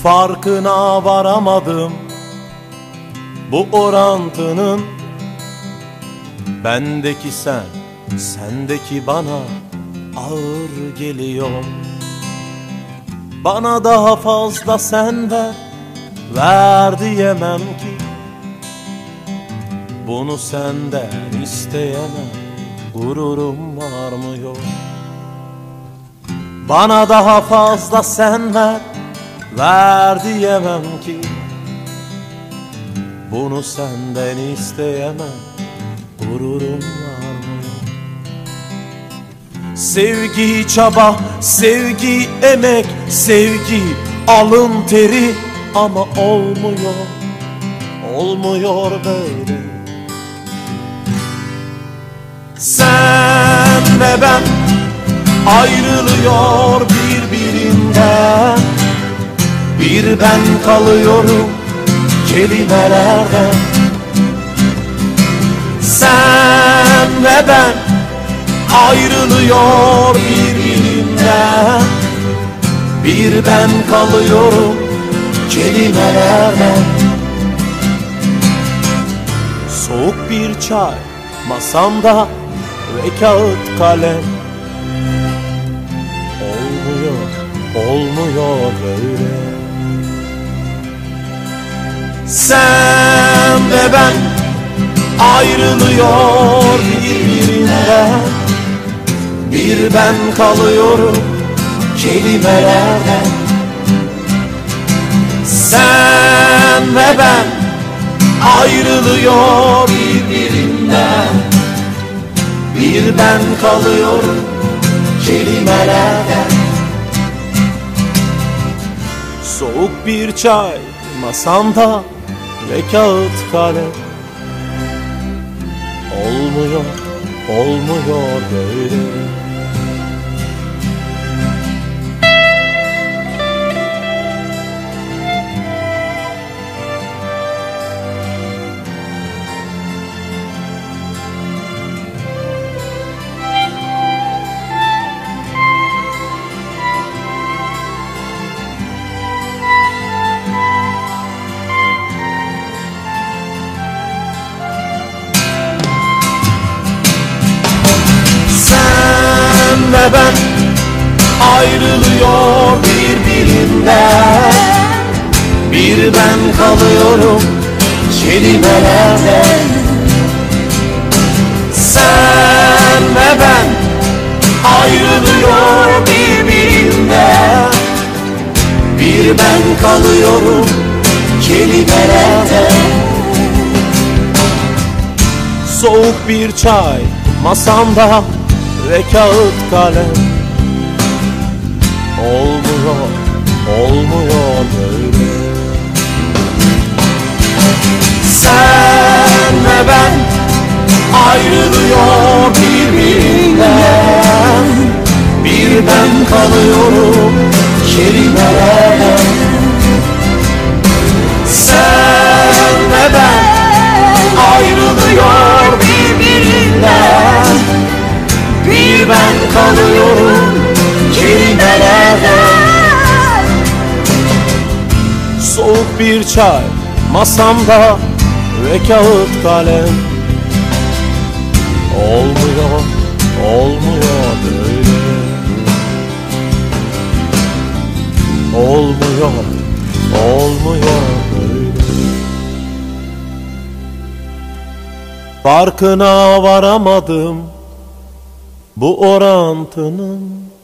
Farkına varamadım bu orantının. Bendeki sen, sendeki bana ağır geliyor. Bana daha fazla sen ver, ver diyemem ki. Bunu senden isteyemem, gururum varmıyor. Bana daha fazla sen ver, ver diyemem ki. Bunu senden isteyemem, gururum varmıyor. Sevgi çaba, sevgi emek, sevgi alın teri, ama olmuyor, olmuyor böyle. Sen ve ben ayrılıyor birbirinden, bir ben kalıyorum kelimelerden. Sen ve ben ayrılıyor birbirinden, bir ben kalıyorum kelimelerden. Soğuk bir çay masamda ve kağıt kalem. Olmuyor, olmuyor böyle. Sen ve ben ayrılıyor birbirinden, bir ben kalıyorum kelimelerden. Sen ve ben ayrılıyor birbirinden, bir ben kalıyorum kelimelerden. Soğuk bir çay masamda ve kağıt kalem. Olmuyor, olmuyor böyle. Ve ben ayrılıyor birbirinden, bir ben kalıyorum kelimelerden. Sen ve ben ayrılıyor birbirinden, bir ben kalıyorum kelimelerden. Soğuk bir çay masamda ve kağıt kalem. Olmuyor, olmuyor böyle. Sen ve ben ayrılıyor birbirinden, bir ben kalıyorum kelimelerden. Sen ve ben ayrılıyor birbirinden, bir ben kalıyorum kelimelerden. Soğuk bir çay masamda ve kağıt kalem. Olmuyor, olmuyor böyle. Olmuyor, olmuyor böyle. Farkına varamadım bu orantının.